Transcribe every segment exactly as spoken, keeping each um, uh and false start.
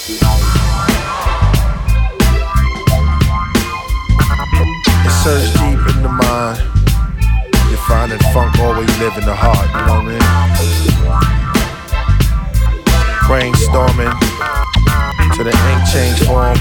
It search deep in the mind. You find that funk always live in the heart, you know what I mean? Brainstorming to the ink change form.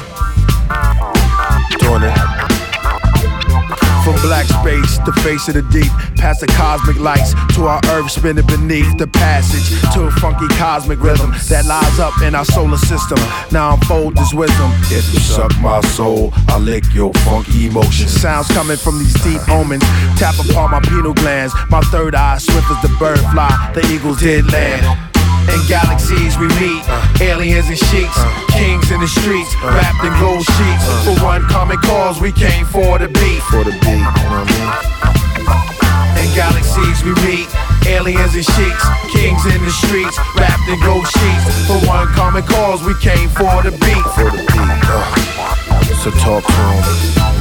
Doing it. From black space, the face of the deep, past the cosmic lights, to our earth spinning beneath the passage, to a funky cosmic rhythm that lies up in our solar system. Now unfold this wisdom. If you suck my soul, I'll lick your funky emotions. Sounds coming from these deep omens, tap upon my pineal glands. My third eye, swift as the bird fly, the eagles did land. In galaxies we meet, aliens and sheiks, kings in the streets, wrapped in gold sheets. For one common cause, we came for the beat. For the beat, you know what I mean? In galaxies we meet, aliens and sheiks, kings in the streets, wrapped in gold sheets. For one common cause, we came for the beat. For the beat, uh, so talk to 'em.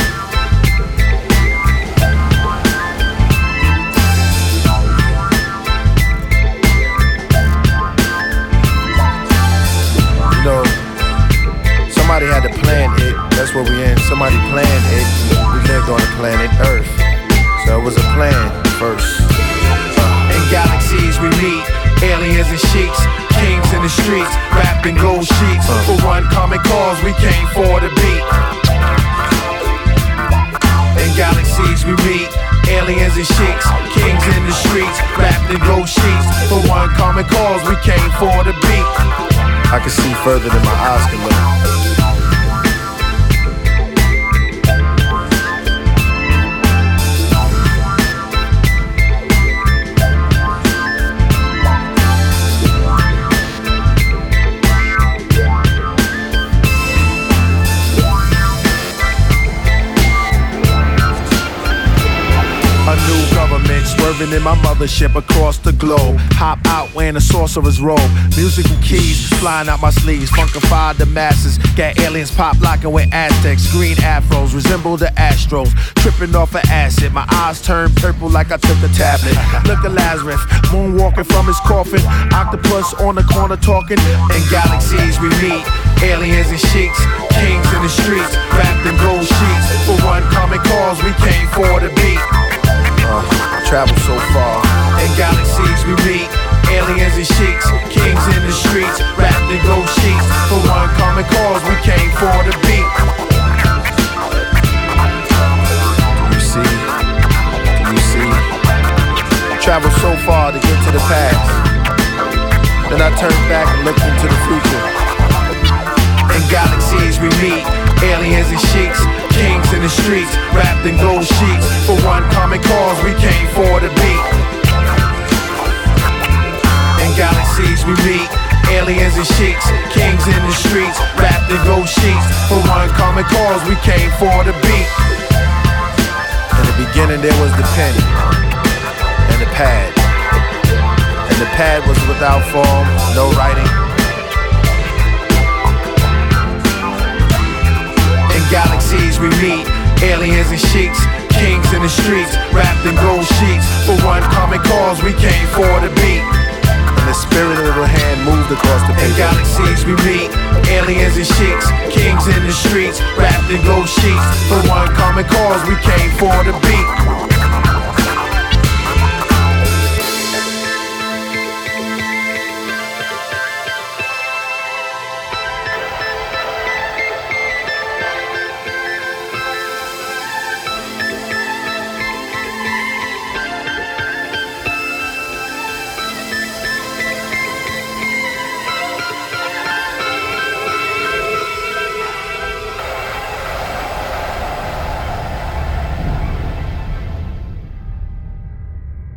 Somebody had to plan it, that's what we in. Somebody planned it, we lived on the planet Earth. So it was a plan first. Uh, in galaxies we meet, aliens and sheiks, kings in the streets, wrapped in gold sheets. Uh, for one common cause, we came for the beat. In galaxies we meet, aliens and sheiks, kings in the streets, wrapped in gold sheets. For one common cause, we came for the beat. I can see further than my eyes can look. A new government swerving in my mothership across the globe. Hop out wearing a sorcerer's robe. Musical keys flying out my sleeves. Funkified the masses. Got aliens pop locking with Aztecs. Green afros resemble the Astros. Tripping off of acid. My eyes turn purple like I took a tablet. Look at Lazarus moonwalking from his coffin. Octopus on the corner talking. In galaxies we meet. Aliens and sheiks. Kings in the streets. Wrapped in gold sheets. For one common cause we came for the beat. Uh, travel so far. In galaxies we meet, aliens and sheiks, kings in the streets, wrapped in gold sheets. For one common cause, we came for the beat. Do you see? Do you see? Travel so far to get to the past. Then I turned back and looked into the future. In galaxies we meet, aliens and sheiks, kings in the streets, wrapped in gold sheets. For one common cause, we came for the beat. In galaxies we meet, aliens and sheiks, kings in the streets, wrapped in gold sheets. For one common cause, we came for the beat. In the beginning there was the pen and the pad, and the pad was without form, no writing. Galaxies we meet, aliens and sheiks, kings in the streets, wrapped in gold sheets. For one common cause, we came for the beat. And the spirit of the hand moved across the paper. In galaxies we meet, aliens and sheiks, kings in the streets, wrapped in gold sheets. For one common cause, we came for the beat.